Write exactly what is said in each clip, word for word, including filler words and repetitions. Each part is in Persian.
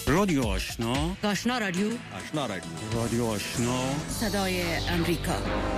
رادیو آشنا، آشنا رادیو، آشنا رادیو، رادیو آشنا، صدای امریکا.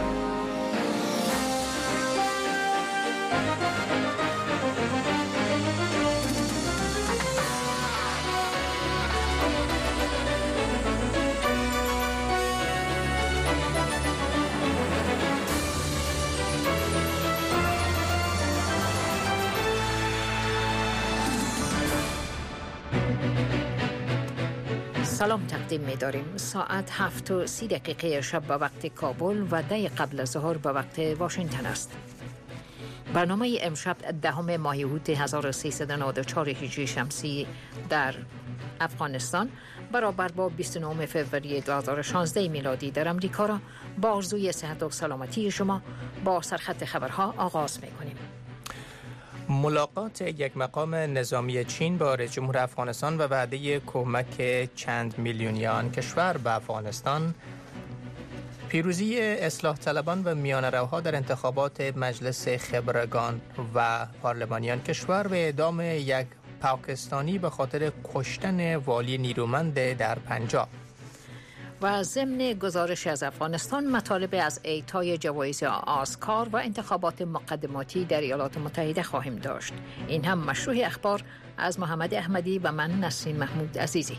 سلام تقدیم می داریم. ساعت هفت و سی دقیقه شب به وقت کابل و ده قبل از ظهر به وقت واشنگتن است. برنامه امشب دهم ماه اوت هزار و سیصد و نود و چهار هجری شمسی در افغانستان برابر با بیست و نهم فوریه دو هزار و شانزده میلادی در امریکا را با آرزوی صحت و سلامتی شما با سرخط خبرها آغاز می کنیم. ملاقات یک مقام نظامی چین با رئیس جمهور افغانستان و وعده کمک چند میلیونی آن کشور به افغانستان، پیروزی اصلاح طلبان و میانه‌روها در انتخابات مجلس خبرگان و پارلمانیان کشور و اعدام یک پاکستانی به خاطر کشتن والی نیرومند در پنجاب. و ضمن گزارش از افغانستان مطالب از اعطای جوایز آسکار و انتخابات مقدماتی در ایالات متحده خواهیم داشت. این هم مشروع اخبار از محمد احمدی و من نسرین محمود عزیزی.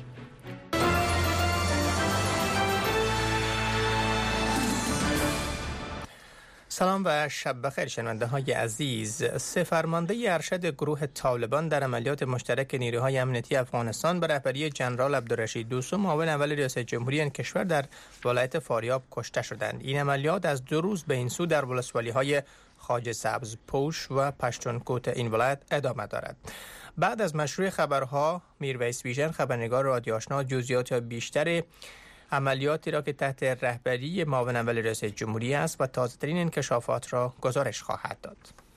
سلام و شب بخیر شنونده های عزیز. سه فرمانده ارشد گروه طالبان در عملیات مشترک نیروهای امنیتی افغانستان به رهبری جنرال عبدالرشید دوستو معاون اول ریاست جمهوری این کشور در ولایت فاریاب کشته شدند. این عملیات از دو روز به این سو در ولسوالی های خواجه سبز پوش و پشتونکوت این ولایت ادامه دارد. بعد از مشروع خبرها میرویس ویژن خبرنگار رادیو آشنا جزئیات بیشتر عملیاتی را که تحت رهبری معاون اول رئیس جمهوری است و تازه‌ترین انکشافات را گزارش خواهد داد.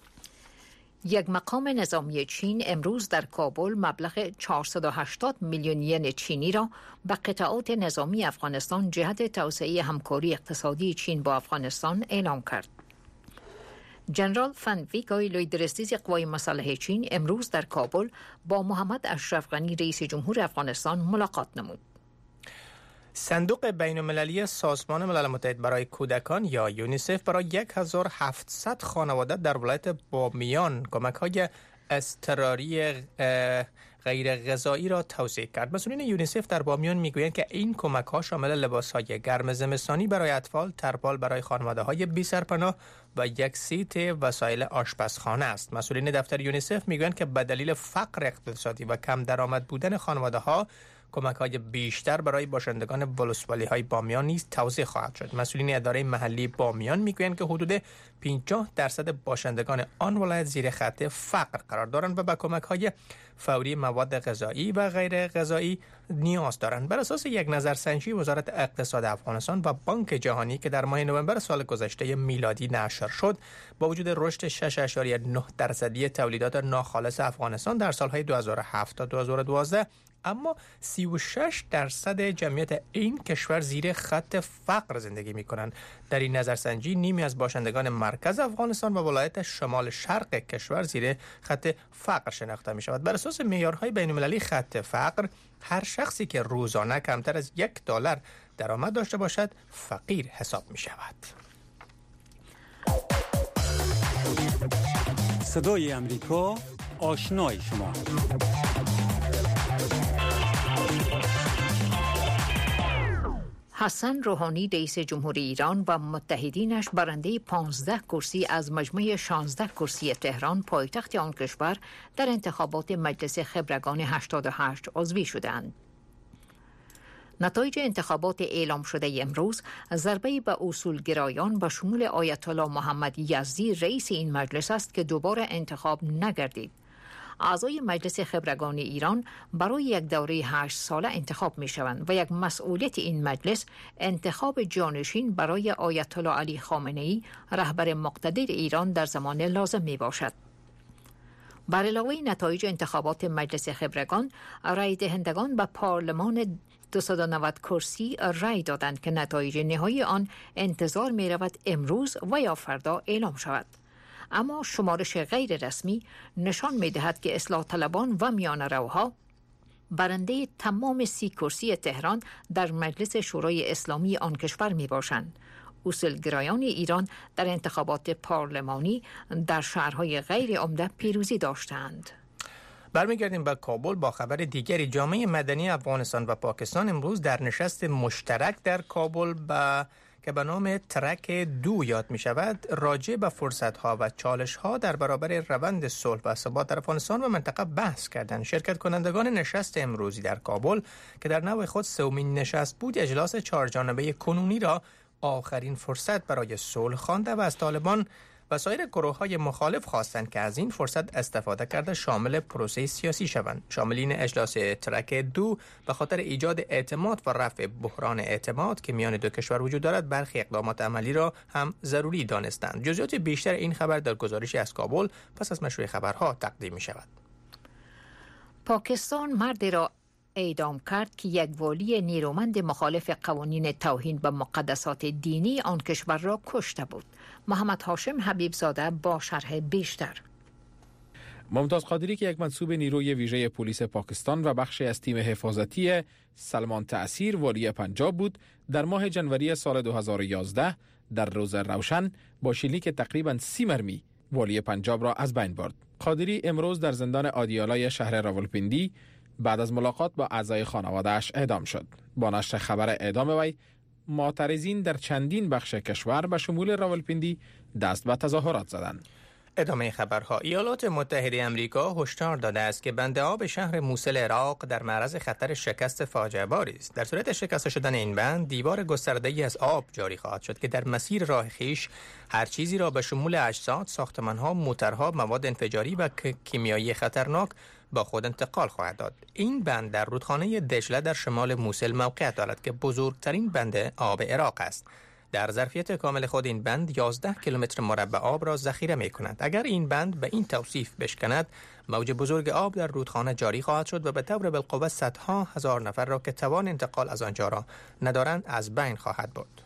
یک مقام نظامی چین امروز در کابل مبلغ چهارصد و هشتاد میلیون ین چینی را به قطعات نظامی افغانستان جهت توسعه همکاری اقتصادی چین با افغانستان اعلام کرد. جنرال فن ویگای لویدرستیز قوای مسلح چین امروز در کابل با محمد اشرف غنی رئیس جمهور افغانستان ملاقات نمود. صندوق بین‌المللی سازمان ملل متحد برای کودکان یا یونیسف برای هزار و هفتصد خانواده در ولایت بامیان کمک‌های اضطراری غیر غذایی را توزیع کرد. مسئولین یونیسف در بامیان میگویند که این کمک‌ها شامل لباس‌های گرم زمستانی برای اطفال، ترپال برای خانواده‌های بی سرپناه و یک سیت وسایل آشپزخانه است. مسئولین دفتر یونیسف میگویند که به دلیل فقر اقتصادی و کم درآمد بودن خانواده‌ها کمک‌های بیشتر برای باشندگان ولسوالی‌های بامیان نیز توزیع خواهد شد. مسئولین اداره محلی بامیان میگویند که حدود پنجاه درصد باشندگان آن ولایت زیر خط فقر قرار دارند و به کمک‌های فوری مواد غذایی و غیر غذایی نیاز دارند. بر اساس یک نظرسنجی وزارت اقتصاد افغانستان و بانک جهانی که در ماه نوامبر سال گذشته میلادی نشر شد، با وجود رشد شش اشاری نه درصدی تولیدات ناخالص افغانستان در سال‌های دو هزار و هفت تا دو هزار و دوازده، اما سی و شش درصد جمعیت این کشور زیر خط فقر زندگی می کنند. در این نظرسنجی نیمی از باشندگان مرکز افغانستان و ولایت شمال شرق کشور زیر خط فقر شناخته می شود. بر اساس معیارهای بین‌المللی خط فقر، هر شخصی که روزانه کمتر از یک دلار درآمد داشته باشد فقیر حساب می شود. صدای امریکا، آشنای شما. حسن روحانی رئیس جمهوری ایران و متحدینش برنده پانزده کرسی از مجموع شانزده کرسی تهران پایتخت آن کشور در انتخابات مجلس خبرگان هشتاد و هشت عضوی شدند. نتایج انتخابات اعلام شده امروز ضربه به اصولگرایان به شمول آیت الله محمد یزدی رئیس این مجلس است که دوباره انتخاب نگردید. اعضای مجلس خبرگان ایران برای یک دوره هشت ساله انتخاب می شوند و یک مسئولیت این مجلس انتخاب جانشین برای آیت الله علی خامنه‌ای رهبر مقتدر ایران در زمان لازم می باشد. بر علاوه نتایج انتخابات مجلس خبرگان، رای دهندگان به پارلمان دویست و نود کرسی رای دادند که نتایج نهایی آن انتظار می رود امروز و یا فردا اعلام شود. اما شمارش غیر رسمی نشان می دهد که اصلاح طلبان و میانه روها برنده تمام سی کرسی تهران در مجلس شورای اسلامی آن کشور می باشند. اصولگرایان ایران در انتخابات پارلمانی در شهرهای غیر عمده پیروزی داشتند. برمیگردیم به کابل با خبر دیگری. جامعه مدنی افغانستان و پاکستان امروز در نشست مشترک در کابل با که به نام ترک دو یاد می شود راجع به فرصت‌ها و چالش‌ها در برابر روند صلح و ثبات در افغانستان و منطقه بحث کردند. شرکت کنندگان نشست امروزی در کابل که در نوع خود سومین نشست بود، اجلاس چهارجانبه کنونی را آخرین فرصت برای صلح خوانده و از طالبان و سایر گروه‌های مخالف خواستند که از این فرصت استفاده کرده شامل پروسه سیاسی شوند. شاملین اجلاس ترک دو به خاطر ایجاد اعتماد و رفع بحران اعتماد که میان دو کشور وجود دارد، برخی اقدامات عملی را هم ضروری دانستند. جزئیات بیشتر این خبر در گزارشی از کابل پس از مشروع خبرها تقدیم می شود. پاکستان مردی را اعدام کرد که یک والی نیرومند مخالف قوانین توهین به مقدسات دینی آن کشور را کشته بود. محمد هاشم حبیب زاده با شرح بیشتر. ممتاز قادری که یک منصوب نیروی ویژه پلیس پاکستان و بخشی از تیم حفاظتی سلمان تأثیر والی پنجاب بود، در ماه جنوری سال دو هزار و یازده در روز روشن با شلیک تقریباً سی مرمی والی پنجاب را از بین برد. قادری امروز در زندان آدیالای شهر راولپندی بعد از ملاقات با اعضای خانواده‌اش اعدام شد. با نشر خبر اعدام وی، معترضین در چندین بخش کشور به شمول راولپندی دست به تظاهرات زدند. ادامه خبرها. ایالات متحده آمریکا هشدار داده است که بند آب شهر موصل عراق در معرض خطر شکست فاجعه باری است. در صورت شکست شدن این بند، دیوار گسترده‌ای از آب جاری خواهد شد که در مسیر راه خویش هر چیزی را به شمول اجساد، ساختمان‌ها، موترها، مواد انفجاری و کیمیایی خطرناک با خود انتقال خواهد داد. این بند در رودخانه دجله در شمال موصل موقعیت دارد که بزرگترین بند آب عراق است. در ظرفیت کامل خود این بند یازده کیلومتر مربع آب را ذخیره می کند. اگر این بند به این توصیف بشکند، موج بزرگ آب در رودخانه جاری خواهد شد و به طور بالقوه صدها هزار نفر را که توان انتقال از آنجا را ندارند از بین خواهد برد.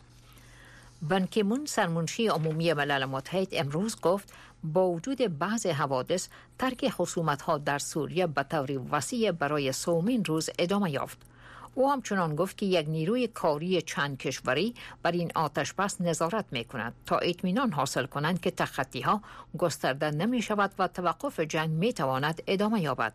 بان کی مون سرمنشی عمومی ملل متحد امروز گفت با وجود بعض حوادث، ترک خصومت‌ها در سوریه به طور وسیع برای سومین روز ادامه یافت. او همچنان گفت که یک نیروی کاری چند کشوری بر این آتش بس نظارت می کند تا اطمینان حاصل کنند که تخطی ها گسترده نمی شود و توقف جنگ می تواند ادامه یابد.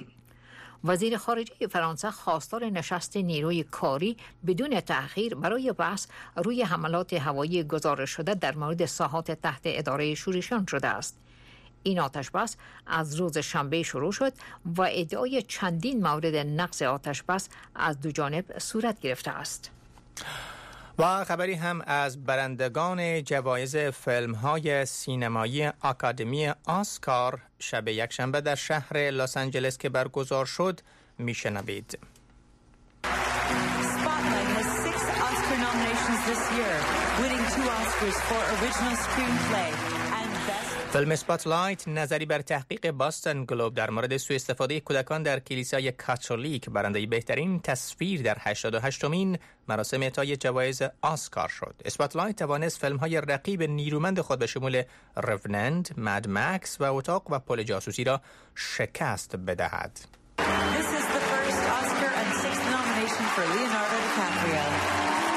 وزیر خارجه فرانسه خواستار نشست نیروی کاری بدون تأخیر برای بحث روی حملات هوایی گزارش شده در مورد ساحات تحت اداره شورشیان شده است. این آتش بس از روز شنبه شروع شد و ادعای چندین مورد نقض آتش بس از دو جانب صورت گرفته است. و خبری هم از برندگان جوایز فیلم‌های سینمایی آکادمی آسکار شب یکشنبه در شهر لس آنجلس که برگزار شد میشنوید. Spotlight has six Oscar nominations this year, winning two Oscars for original screenplay. فیلم اسپاتلایت نظری بر تحقیق باستن گلوب در مورد سوء استفاده کودکان در کلیسای کاتولیک برنده بهترین تصویر در هشتاد و هشتمین مراسم اعطای جوایز آسکار شد. اسپاتلایت توانست فیلم‌های رقیب نیرومند خود به شمول روننت، مد مکس و اتاق و پل جاسوسی را شکست بدهد. This is the first Oscar and sixth nomination for Leonardo DiCaprio.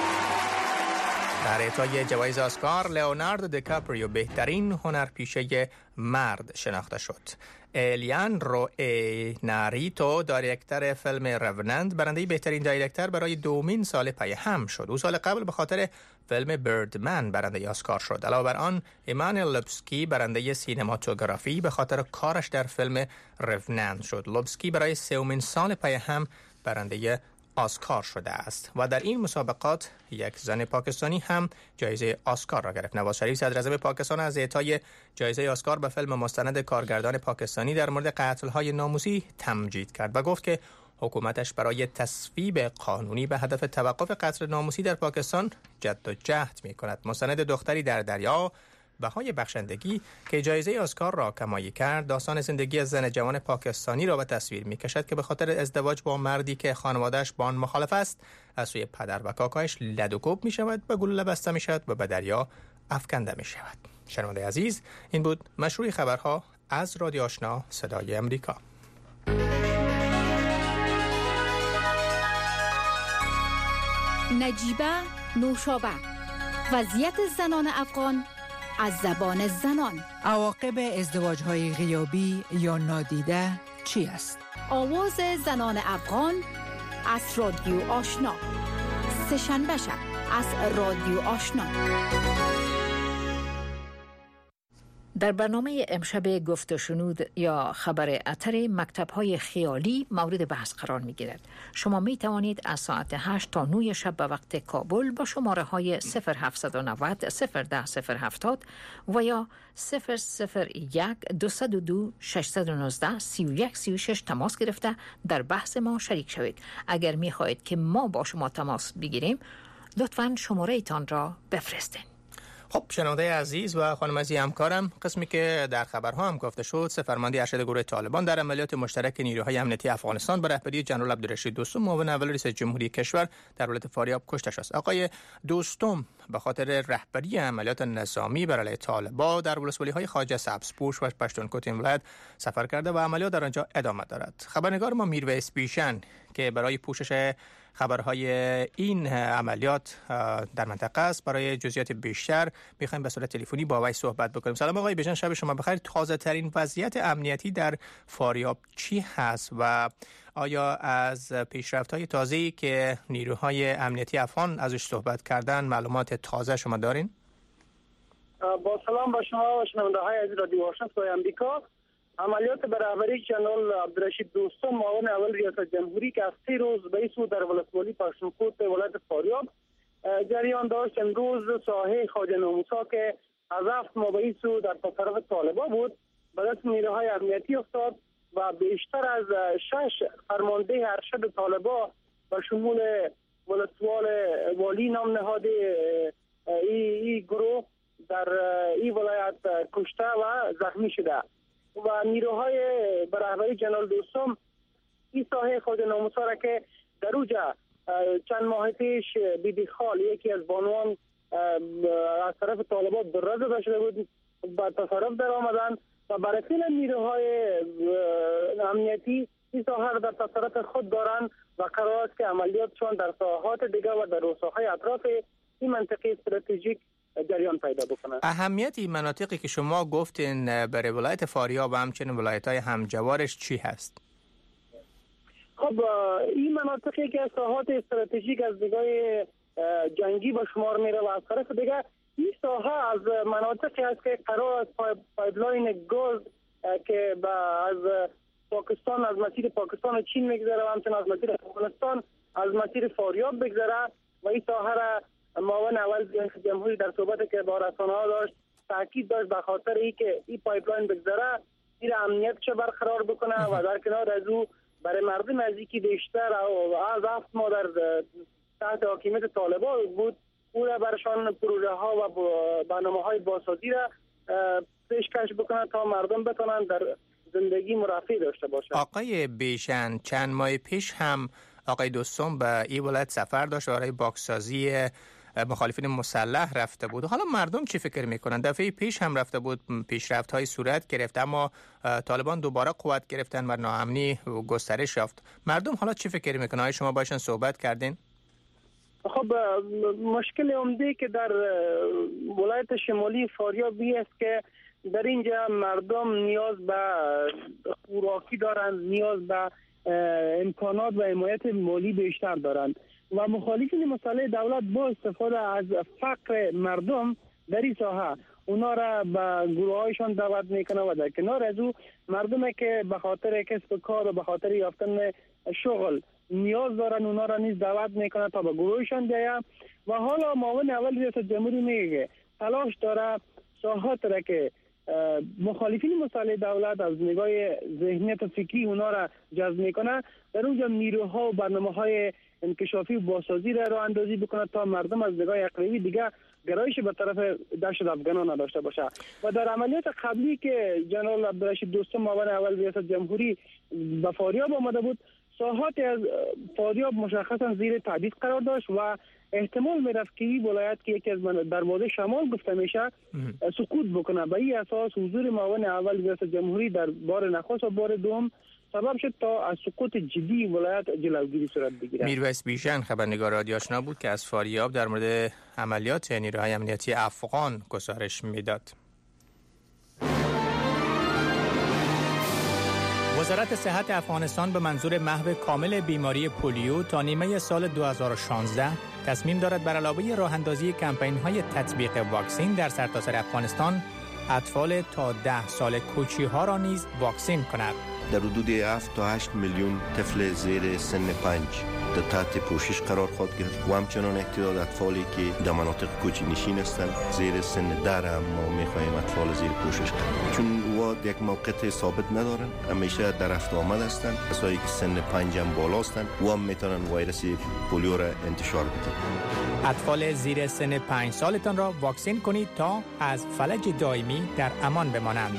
در اعطای جوایز آسکار، لئوناردو دیکاپریو بهترین هنرپیشه مرد شناخته شد. الیاندرو ایناریتو، دایرکتور فیلم روننت، برنده بهترین دایرکتور برای دومین سال پی هم شد. او سال قبل به خاطر فیلم بردمن برنده آسکار شد. علاوه بر آن، ایمانوئل لوبسکی برنده سینماتوگرافی به خاطر کارش در فیلم روننت شد. لوبسکی برای سومین سال پی هم برنده آسکار شده است و در این مسابقات یک زن پاکستانی هم جایزه آسکار را گرفت. نواز شریف صدر اعظم پاکستان از اعطای جایزه آسکار به فیلم مستند کارگردان پاکستانی در مورد قتل‌های ناموسی تمجید کرد و گفت که حکومتش برای تصویب قانونی به هدف توقف قتل ناموسی در پاکستان جد و جهد می‌کند. مستند دختری در دریا بهای بخشندگی که جایزه آسکار را کمایی کرد، داستان زندگی از زن جوان پاکستانی را به تصویر می‌کشد که به خاطر ازدواج با مردی که خانواده‌اش با آن مخالف است، از سوی پدر و کاکایش لد و کوب می‌شود، به گلوله بسته می‌شود و به دریا افکنده می‌شود. شنونده عزیز، این بود مشروع خبرها از رادیو آشنا صدای امریکا. نجیبه نوشابه، وضعیت زنان افغان از زبان زنان. عواقب ازدواج‌های غیابی یا نادیده چی است؟ آواز زنان افغان از رادیو آشنا، سه‌شنبه شب از رادیو آشنا. در برنامه امشب گفت و شنود یا خبر اتر مکتب‌های خیالی مورد بحث قرار می‌گیرد. شما می توانید از ساعت هشت تا نه شب به وقت کابل با شماره‌های صفر هفت نه صفر صفر ده صفر هفتاد و یا صفر صفر یک دو دو دو شش یک نه سه یک سه شش تماس گرفته در بحث ما شریک شوید. اگر می‌خواهید که ما با شما تماس بگیریم لطفاً شماره تان را بفرستید. خب شنونده عزیز و خانم عزیز همکارم، قسمی که در خبرها هم گفته شد، سفرمندی ارشد گروه طالبان در عملیات مشترک نیروهای امنیتی افغانستان به رهبری جنرال عبدالرشید دوستم معاون اول رئیس جمهوری کشور در ولایت فاریاب کشته شد. آقای دوستم به خاطر رهبری عملیات نظامی بر علیه طالبان در ولسوالی‌های خواجه سبزپوش و پشتونکوت این ولایت سفر کرده و عملیات در آنجا ادامه دارد. خبرنگار ما میرویس بیشن که برای پوشش خبرهای این عملیات در منطقه است، برای جزئیات بیشتر میخوایم به صورت تلفنی با وی صحبت بکنیم. سلام آقای بیژن، شب شما بخیر. تازه ترین وضعیت امنیتی در فاریاب چی هست و آیا از پیشرفت‌های تازه‌ای که نیروهای امنیتی افغان ازش صحبت کردن معلومات تازه شما دارین؟ با سلام با شما و شنونده‌های عزیز رادیو آشنا صدای آمریکا. عملیات به رهبری جنرال عبدالرشید دوستم معاون اول ریاست جمهوری که از سه روز به سو در ولسوالی پشتونکوت ولایت فاریاب جریان داشت، امروز ساحه خواجه نوموسا که از هفت ماه به سو در تصرف طالبان بود به دست نیروهای امنیتی افتاد و بیشتر از شش فرمانده ارشد طالبان به شمول ولسوال والی نام نهاده ای, ای گروه در این ولایت کشته و زخمی شده و نیروهای به رهبری جنرال دوستم این ساحه خواجه نوموسا را که در اوجا چند ماه پیش بیبی خال یکی از بانوان از طرف طالبان در زده شده بود به تصرف در آمدن و برای فعل نیروهای امنیتی این ساحه را در تصرف خود دارند و قرار است که عملیاتشان در ساحات دیگه و در روستاهای اطراف این منطقه استراتژیک جریان پیدا بکنه. اهمیت این مناطقی که شما گفتین برای ولایت فاریاب و همچنین ولایت‌های همجوارش چی هست؟ خب این مناطقی که ساحات استراتژیک از نگاه جنگی به شمار میره و از طرف دیگه این ساحه از مناطقی است که قرار است پایپلاین گاز که از پاکستان از مسیر پاکستان و چین میگذره و همچنین از مسیر افغانستان از مسیر فاریاب بگذره و این ساحه را معاون اول جمهوری در صحبت که با رسانه‌ها داشت تاکید داشت به خاطر اینکه این پایپلاین بگذره این امنیتش برقرار بکنه و در کنار از او برای مردم نزدیکی بیشتر از هفت ماه در تحت حاکمیت طالبان بود او را برشان پروژه ها و برنامه های بازسازی را پیشکش بکنه تا مردم بتونن در زندگی مرفه داشته باشند. آقای بیشن، چند ماه پیش هم آقای دوستم به این ولایت سفر داشت برای باکسازی مخالفین مسلح رفته بود. حالا مردم چی فکر میکنن؟ دفعه پیش هم رفته بود، پیشرفت های صورت گرفت، اما طالبان دوباره قوت گرفتن و ناامنی گسترش یافت. مردم حالا چی فکر میکنن؟ آیا شما باشن صحبت کردین؟ خب مشکل عمده که در ولایت شمالی فاریاب است که در اینجا مردم نیاز به خوراکی دارند، نیاز به امکانات و حمایت مالی بیشتر دارند و مخالفین مسلح دولت با استفاده از فقر مردم در این ساحه اونا را به گروهایشان دعوت میکنه و در کنار از او مردمی که به خاطر کسب کار و به خاطر یافتن شغل نیاز دارن اونا را نیز دعوت میکنه تا به گروهشان بیاید و حالا معاون اول ریاست جمهوری میگه تلاش داره ساحات را که مخالفین مسلح دولت از نگاه ذهنیت فکری اونا را جذب میکنه در اونجا نیروها و برنامه‌های انکشافی و بازسازی را راه اندازی بکنه تا مردم از نگاه اقلیمی دیگه گرایش به طرف دشت افغانان نداشته باشه و در عملیات قبلی که جنرال عبدالرشید دوستم معاون اول ریاست جمهوری به فاریاب آمده بود ساحات از فاریاب مشخصا زیر تهدید قرار داشت و احتمال میرفت که این ولایت که یکی از دروازه شمال گفته میشه سقوط بکنه. به این اساس حضور معاون اول ریاست جمهوری در بار نخست و بار دوم سبب شد تا از سقوط جدی ولایت جلوگیری صورت بگیرد. میرویس بیژن خبرنگار رادیو آشنا بود که از فاریاب در مورد عملیات نیروهای امنیتی افغان گزارش میداد. وزارت صحت افغانستان به منظور محو کامل بیماری پولیو تا نیمه سال دو هزار و شانزده تصمیم دارد بر علاوه راه اندازی کمپین‌های تطبیق واکسین در سرتاسر افغانستان اطفال تا ده سال کوچی‌ها را نیز واکسین کند. در حدود هفت تا هشت میلیون طفل زیر سن پنج در تحت پوشش قرار خواهد گرفت و همچنان احتیاط اطفالی که در مناطق کوچی نشین هستند زیر سن ده هم ما می‌خواهیم اطفال زیر پوشش قرار، چون وا یک موقعیت ثابت ندارن، همیشه در رفت آمد هستند. کسایی که سن پنج هم بالا هستند و هم میتونن ویروس پولیو را انتشار بدن. اطفال زیر سن پنج سالتان را واکسین کنید تا از فلج دائمی در امان بمانند.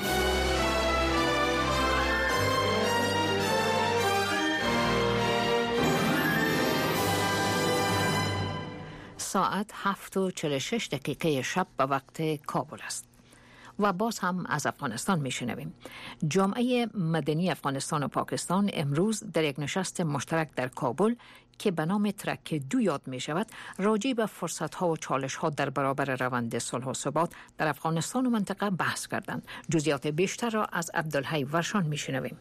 ساعت هفت و چهل و شش دقیقه شب به وقت کابل است. و باز هم از افغانستان میشنویم. جامعه مدنی افغانستان و پاکستان امروز در یک نشست مشترک در کابل که به نام ترک دو یاد می شود راجع به فرصت ها و چالش ها در برابر روند صلح و ثبات در افغانستان و منطقه بحث کردند. جزئیات بیشتر را از عبدالحی ورشان میشنویم.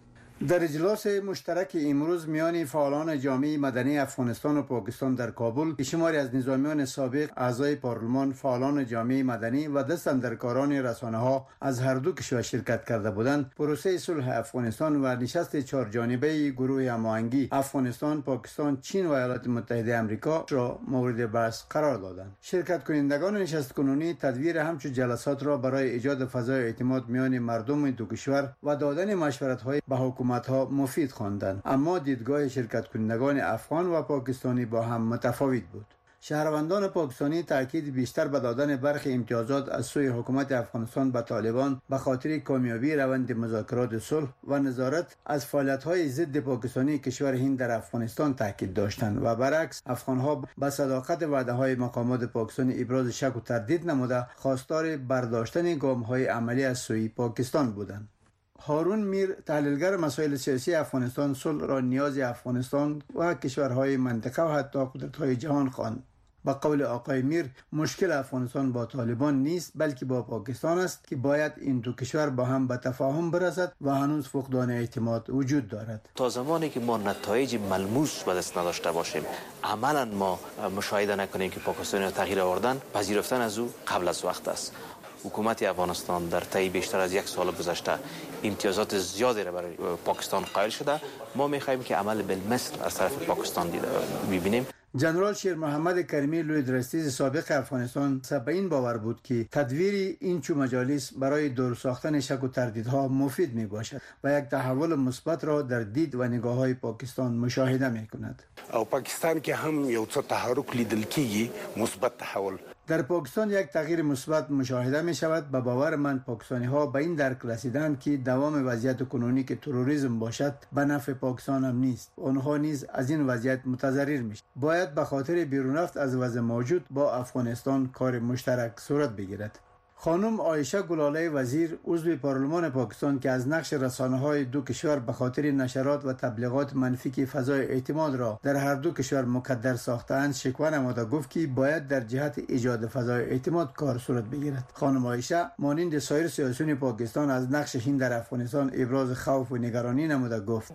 در اجلاس مشترک امروز میان فعالان جامعه مدنی افغانستان و پاکستان در کابل که شماری از نظامیان سابق، اعضای پارلمان، فعالان جامعه مدنی و دستاندرکاران رسانه‌ها از هر دو کشور شرکت کرده بودند، پروسه صلح افغانستان و نشست چهارجانبه گروه هماهنگی افغانستان، پاکستان، چین و ایالات متحده آمریکا را مورد بحث قرار دادند. شرکت کنندگان نشست کنونی تدویر همچون جلسات را برای ایجاد فضای اعتماد میان مردم دو کشور و دادن مشورت‌های به حکومت ها مفید خواندند، اما دیدگاه شرکت کنندگان افغان و پاکستانی با هم متفاوت بود. شهروندان پاکستانی تاکید بیشتر به دادن برخی امتیازات از سوی حکومت افغانستان به طالبان به خاطر کامیابی روند مذاکرات صلح و نظارت از فعالیت‌های ضد پاکستانی کشور هند در افغانستان تاکید داشتند و برعکس افغان‌ها به صداقت وعده‌های مقامات پاکستانی ابراز شک و تردید نموده خواستار برداشتن گام‌های عملی از سوی پاکستان بودند. هارون میر، تحلیلگر مسائل سیاسی افغانستان، صلح را نیاز افغانستان و کشورهای منطقه و حتی قدرت‌های جهان خواند. با قول آقای میر، مشکل افغانستان با طالبان نیست بلکه با پاکستان است که باید این دو کشور با هم به تفاهم برسد و هنوز فقدان اعتماد وجود دارد. تا زمانی که ما نتایج ملموس به دست نداشته باشیم، عملاً ما مشاهده نکنیم که پاکستانی تغییر آوردن، پذیرفتن از او قبل از وقت است. حکومت افغانستان در طی بیشتر از یک سال گذشته امتیازات زیادی را برای پاکستان قائل شده. ما می‌خواهیم که عمل بالمثل از طرف پاکستان دیده ببینیم. جنرال شیر محمد کریمی، لوی درستیز سابق افغانستان، به این باور بود که تدویر این چو مجالس برای دور ساختن شک و تردیدها مفید می باشد و یک تحول مثبت را در دید و نگاه‌های پاکستان مشاهده می کند. او پاکستان که هم یو څه تحرک لیدل کیږي، مثبت تحول. در پاکستان یک تغییر مثبت مشاهده می شود. به باور من پاکستانی ها به این درک رسیدند که دوام وضعیت کنونی که تروریسم باشد به نفع پاکستان هم نیست. آنها نیز از این وضعیت متضرر می شوند. باید به خاطر بیرون رفت از وضع موجود با افغانستان کار مشترک صورت بگیرد. خانم عایشه گلاله وزیر، عضو پارلمان پاکستان که از نقش رسانه‌های دو کشور به خاطر نشرات و تبلیغات منفی که فضای اعتماد را در هر دو کشور مکدر ساختند شکوه نموده گفت که باید در جهت ایجاد فضای اعتماد کار صورت بگیرد. خانم عایشه مانند سایر سیاسیون پاکستان از نقش هند در افغانستان ابراز خوف و نگرانی نموده گفت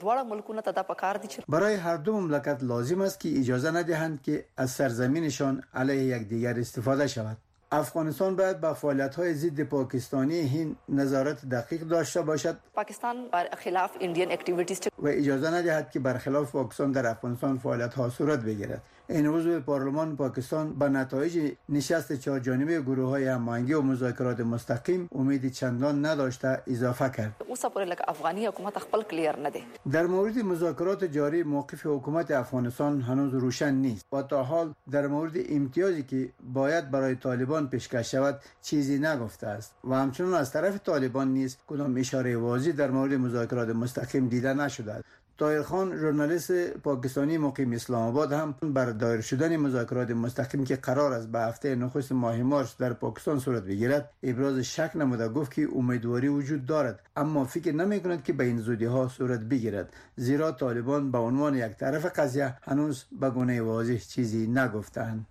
برای هر دو مملکت لازم است که اجازه ندهند که از سرزمینشان علیه یکدیگر استفاده شود. افغانستان باید با فعالیت‌های ضد پاکستانی هند نظارت دقیق داشته باشد. پاکستان بر خلاف ایندین اکتیویتیز و اجازه ندهد که برخلاف پاکستان در افغانستان فعالیت‌ها صورت بگیرد. این عضو پارلمان پاکستان به نتایج نشست چهارجانبه گروه‌های هماهنگی و مذاکرات مستقیم امید چندان نداشته اضافه کرد. اوسه پورې لکه افغانی حکومت خپل کلیر نه دی. در مورد مذاکرات جاری موقف حکومت افغانستان هنوز روشن نیست و تا حال در مورد امتیازی که باید برای طالبان پیشکش شود چیزی نگفته است و همچنین از طرف طالبان نیز کدام اشاره واضح در مورد مذاکرات مستقیم دیده نشده است. طاهر خان ژورنالیست پاکستانی مقیم اسلام آباد هم بر دایر شدن مذاکرات مستقیم که قرار است به هفته نخست ماه مارس در پاکستان صورت بگیرد ابراز شک نموده گفت که امیدواری وجود دارد، اما فکر نمی‌کند که به این زودی ها صورت بگیرد، زیرا طالبان به عنوان یک طرف قضیه هنوز به گونه واضح چیزی نگفتند.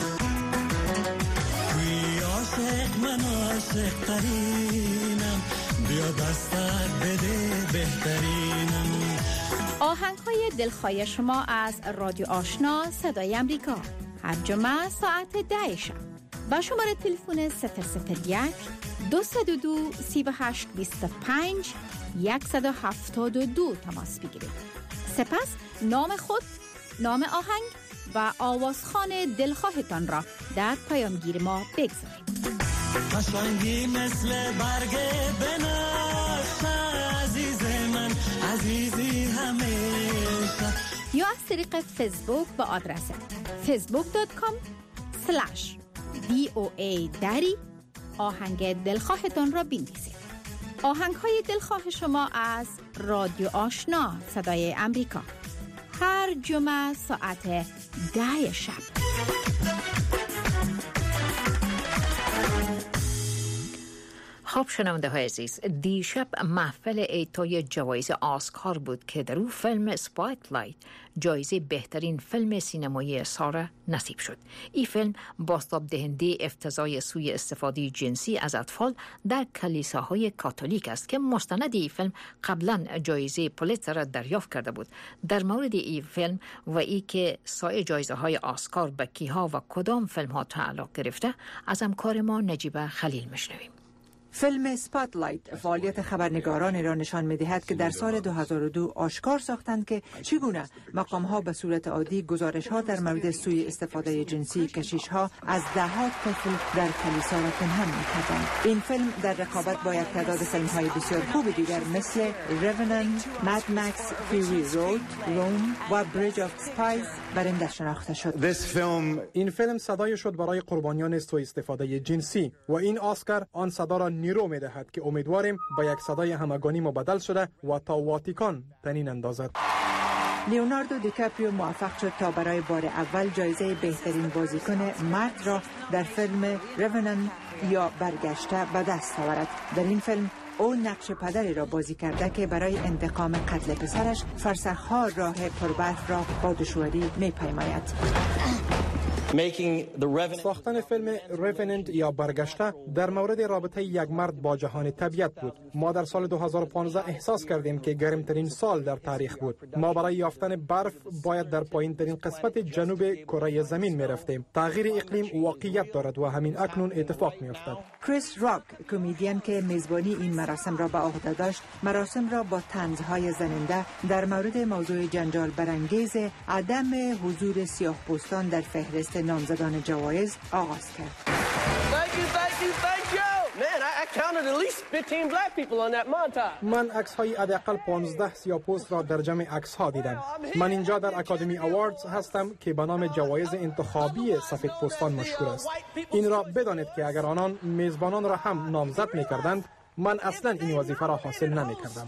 آهنگ‌های دلخواه شما از رادیو آشنا صدای امریکا هر جمعه ساعت ده شب با شماره تلفن صفر صفر یک دو دو دو سه هشت دو پنج یک هفت دو تماس بگیرید. سپس نام خود، نام آهنگ و آوازخوان دلخواهتان را در پیامگیر ما بگذارید. قشنگی مثل برگ بنفشه عزیز من، عزیزی همیشه. یا از طریق فیسبوک با آدرس فیسبوک دات کام سلش دی او ای دری آهنگ دلخواهتان را بنویسید. آهنگ های دلخواه شما از رادیو آشنا صدای امریکا هر جمعه ساعت ده شب. خب شنونده های عزیز، دیشب محفل اعطای جوایز آسکار بود که در او فیلم سپاتلایت جایزه بهترین فیلم سینمایی سال نصیب شد. این فیلم بازتاب دهنده افتضاح سوء استفاده جنسی از اطفال در کلیساهای کاتولیک است که مستند این فیلم قبلا جایزه پولیتزر را دریافت کرده بود. در مورد این فیلم و ای که سایر جایزه های آسکار به کیها و کدام فیلم ها تعلق گرفته از همکار ما نجیبه خلیل میشنویم. فیلم سپاتلایت فعالیت خبرنگاران را نشان می‌دهد که در سال دو هزار و دو آشکار ساختند که چگونه مقام‌ها به صورت عادی گزارش‌ها در مورد سوء استفاده جنسی کشیش‌ها از ده‌ها طفل در کلیسا را پنهان می‌کردند. این فیلم در رقابت با یک تعداد فیلم‌های بسیار خوب دیگر مثل روننت، ماد مکس، فیوری رود، روم و بریج آف اسپایز برنده شناخته شد. این فیلم صدای شد برای قربانیان سوء استفاده جنسی و این اسکار آن صدا را نیرو می دهد که امیدواریم با یک صدای همگانی مبدل شده و تا واتیکان تنین اندازد. لیوناردو دیکاپریو موفق شد تا برای بار اول جایزه بهترین بازیکن مرد را در فیلم روننت یا برگشته به دست آورد. در این فیلم او نقش پدری را بازی کرده که برای انتقام قتل پسرش فرسخ‌ها راه پربرف را با دشواری می‌پیماید. ساختن فیلم روننت یا برگشته در مورد رابطه یک مرد با جهان طبیعت بود. ما در سال دو هزار و پانزده احساس کردیم که گرمترین سال در تاریخ بود. ما برای یافتن برف باید در پایین ترین قسمت جنوب کره زمین می رفتیم. تغییر اقلیم واقعیت دارد و همین اکنون اتفاق می افتد. کریس راک، کمدین که میزبانی این مراسم را به عهده داشت، مراسم را با طنزهای زننده در مورد موضوع جنجال برانگیز عدم حضور سیاه‌پوستان در فهرست نامزدان جوایز آغاز کرد. من عکس های حداقل پانزده سیاه‌پوست را در جمع عکس ها دیدم. من اینجا در اکادمی اواردز هستم که به نام جوایز انتخابی سفیدپوستان مشهور است. این را بدانید که اگر آنان میزبانان را هم نامزد می‌کردند، من اصلا این وظیفه را حاصل نمی‌کردم.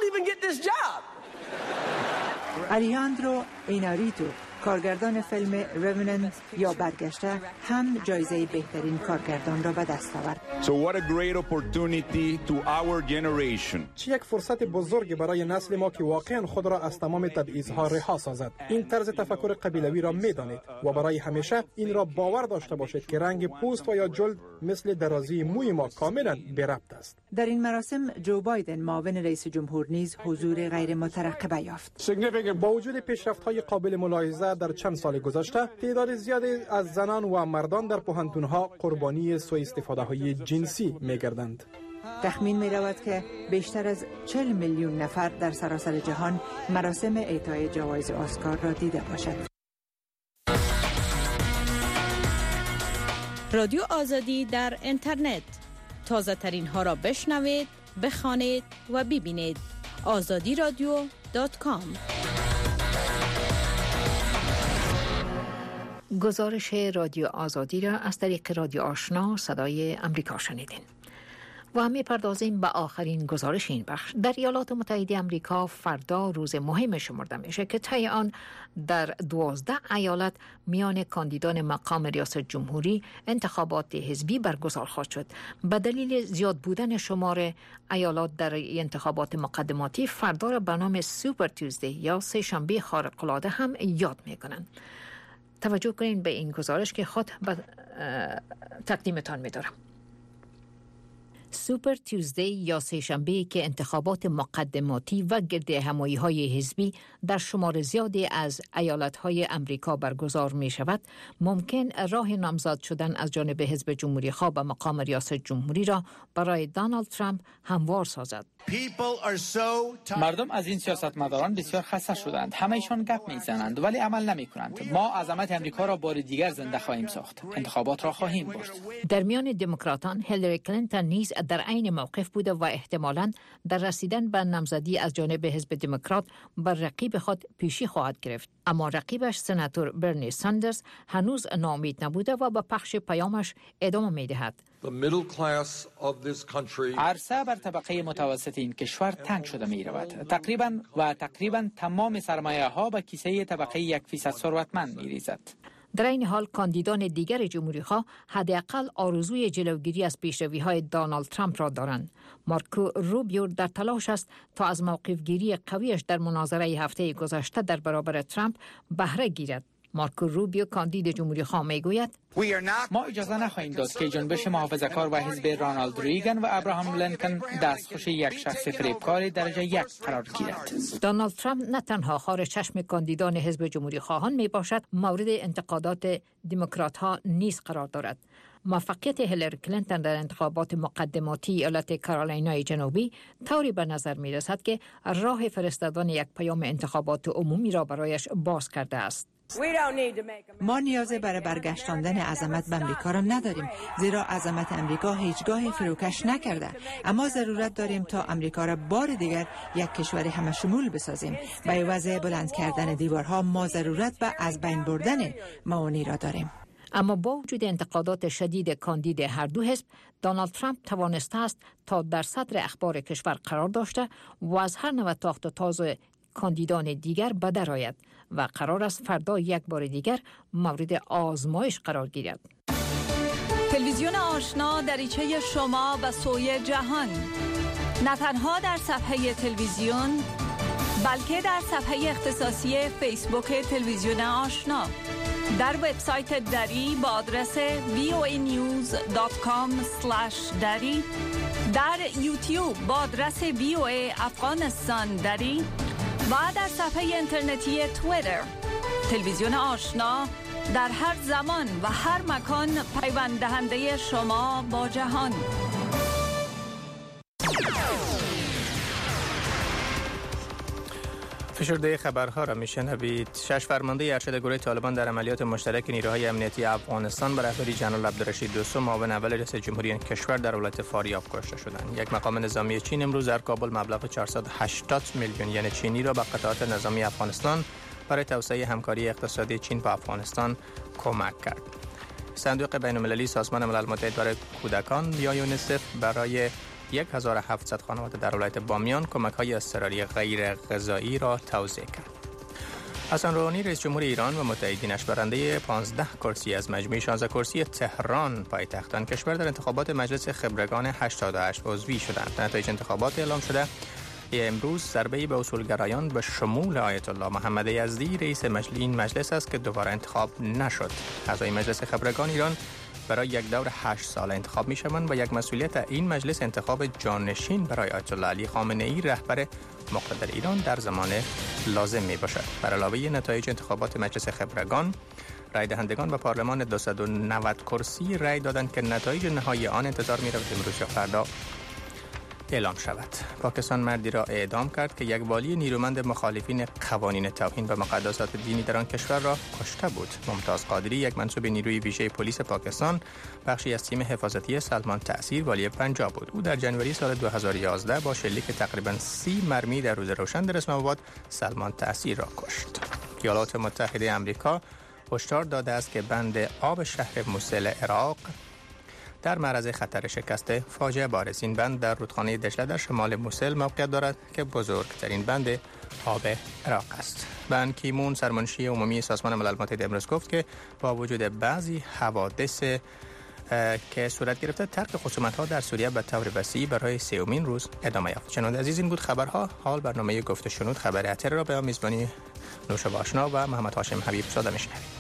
الیاندرو ایناریتو، کارگردان فیلم روننت یا برگشته، هم جایزه بهترین کارگردان را به دست آورد. So what a great opportunity to our generation. چه یک فرصت بزرگ برای نسل ما که واقعا خود را از تمام تبعیض‌ها رها سازد. این طرز تفکر قبیلوی را می‌دانید و برای همیشه این را باور داشته باشید که رنگ پوست و یا جلد مثل درازی موی ما کاملا بی ربط است. در این مراسم جو بایدن، معاون رئیس جمهور، نیز حضور غیر مترقبه یافت. با وجود پیشرفت‌های قابل ملاحظه در چند سال گذشته، تعداد زیادی از زنان و مردان در پوهنتون‌ها قربانی سوء استفاده‌های جنسی می‌گردند. تخمین می‌رود که بیشتر از چهل میلیون نفر در سراسر جهان مراسم اعطای جوایز اسکار را دیده باشند. رادیو آزادی در اینترنت، تازه ترین ها را بشنوید، بخوانید و ببینید. آزادی رادیو دات کام. گزارش رادیو آزادی را از طریق رادیو آشنا صدای امریکا شنیدین. و می‌پردازیم به آخرین گزارش این بخش. در ایالات متحده آمریکا فردا روز مهم شمرده میشه که طی آن در دوازده ایالت میان کاندیدان مقام ریاست جمهوری انتخابات حزبی برگزار خواهد شد. به دلیل زیاد بودن شمار ایالات در انتخابات مقدماتی فردا را به نام سوپر تیوزدی یا سه شنبه خارق العاده هم یاد میکنن. توجه کنین به این گزارش که خود به تقدیمتان میدارم. سوپر تیوزدی یا سه‌شنبه که انتخابات مقدماتی و گرد همایی های حزبی در شمار زیادی از ایالت های امریکا برگزار می شود، ممکن راه نامزد شدن از جانب حزب جمهوری خواه به مقام ریاست جمهوری را برای دونالد ترامپ هموار سازد. مردم از این سیاستمداران بسیار خسته شدند. همه‌شان گپ میزنند ولی عمل نمی کنند. ما عظمت امریکا را بار دیگر زنده خواهیم ساخت. انتخابات را خواهیم برد. در میان دموکراتان هیلاری کلینتون نیز در عین موقف بوده و احتمالاً در رسیدن به نامزدی از جانب حزب دموکرات بر رقیب خود پیشی خواهد گرفت. اما رقیبش سناتور برنی ساندرز هنوز ناامید نبوده و با پخش پیامش ادامه می‌دهد. عرصه بر طبقه متوسط این کشور تنگ شده می رود. تقریبا و تقریبا تمام سرمایه ها به کیسه طبقه یک فیصد ثروتمند می ریزد. در این حال کاندیدان دیگر جمهوری خواه حداقل آرزوی جلوگیری از پیشروی های دونالد ترامپ را دارند. مارکو روبیو در تلاش است تا از موقفگیری قویش در مناظره هفته گذشته در برابر ترامپ بهره گیرد. مارکو روبیو کاندید جمهوری خواه میگوید ما اجازه نخواهیم داد که جنبش محافظه‌کار و حزب رونالد ریگن و ابراهام لینکن دستخوش یک شخص فریبکار درجه یک قرار گیرد. دونالد ترامپ نه تنها خار چشم کاندیدان حزب جمهوری خواهان می باشد، مورد انتقادات دموکرات ها نیز قرار دارد. موفقیت هیلاری کلینتون در انتخابات مقدماتی ایالت کارولینای جنوبی طوری به نظر می رسد که راه فرستادن یک پیام انتخابات عمومی را برایش باز کرده است. ما نیاز برای برگشتاندن عظمت به امریکا را نداریم، زیرا عظمت امریکا هیچگاه فروکش نکرده. اما ضرورت داریم تا امریکا را بار دیگر یک کشور همه شمول بسازیم. به عوض بلند کردن دیوارها ما ضرورت به از بین بردن موانع را داریم. اما با وجود انتقادات شدید کاندید هر دو حزب، دونالد ترامپ توانسته است تا در صدر اخبار کشور قرار داشته و از هر نوع تاخت و تاز کاندیدان دیگر به در آید و قرار است فردا یک بار دیگر مورد آزمایش قرار گیرد. تلویزیون آشنا دریچه شما به سوی جهان، نه تنها در صفحه تلویزیون بلکه در صفحه اختصاصی فیسبوک تلویزیون آشنا، در وبسایت دری با آدرس وی او ای نیوز دات کام اسلش دری، در یوتیوب با آدرس وی او ای افغانستان دری و در صفحه اینترنتی توییتر. تلویزیون آشنا در هر زمان و هر مکان پیوند دهنده شما با جهان. فشرده خبرها را میشنوید. شش فرمانده ارشد گروه طالبان در عملیات مشترک نیروهای امنیتی افغانستان به رهبری جنرال عبدالرشید دوستو معاون اول رئیس جمهوری این کشور در ولایت فاریاب کشته شدند. یک مقام نظامی چین امروز در کابل مبلغ چهارصد و هشتاد میلیون ین چینی را به قطعات نظامی افغانستان برای توسعه همکاری اقتصادی چین با افغانستان کمک کرد. صندوق بین‌المللی سازمان ملل متحد برای کودکان یا یونیسف برای هزار و هفتصد خانواده در ولایت بامیان کمک‌های اضطراری غیر غذایی را توزیع کرد. حسن روحانی رئیس جمهور ایران و متحدینش برنده پانزده کرسی از مجموع شانزده کرسی تهران پایتخت آن کشور در انتخابات مجلس خبرگان هشتاد و هشت عضوی شدند. نتایج انتخابات اعلام شده. امروز ضربه‌ای به اصولگرایان به شمول آیت الله محمد یزدی رئیس مجلس این مجلس است که دوباره انتخاب نشد. اعضای مجلس خبرگان ایران برای یک دور هشت ساله انتخاب می شوند و یک مسئولیت این مجلس انتخاب جانشین برای آیت الله علی خامنه ای رهبر مقتدر ایران در زمان لازم می باشد. بر علاوه نتایج انتخابات مجلس خبرگان، رای دهندگان و پارلمان دویست و نود کرسی رای دادند که نتایج نهایی آن انتظار می رود امروز یا فردا اعلام شود. پاکستان مردی را اعدام کرد که یک والی نیرومند مخالفین قوانین توهین به مقدسات دینی در آن کشور را کشته بود. ممتاز قادری، یک منصوب نیروی ویژه پلیس پاکستان، بخشی از تیم حفاظتی سلمان تأثیر والی پنجاب بود. او در جنوری سال دو هزار و یازده با شلیک تقریباً سی مرمی در روز روشن در اسلام آباد سلمان تأثیر را کشت. ایالات متحده آمریکا هشدار داده است که بند آب شهر موسل عراق در معرض خطر شکست فاجعه بارز. این بند در رودخانه دجله در شمال موسل موقعیت دارد که بزرگترین بند آب عراق است. بان کی مون سرمنشی عمومی سازمان ملل متحد امروز گفت که با وجود بعضی حوادث که صورت گرفته، ترک خصومت‌ها در سوریه به طور وسیع برای سومین روز ادامه یافت. شنوندگان عزیز، این بود خبرها. حال برنامه گفت و شنود خبر اتر را به میزبانی نوشا و آشنا و محمد هاشم حبیب زاده میشنوید.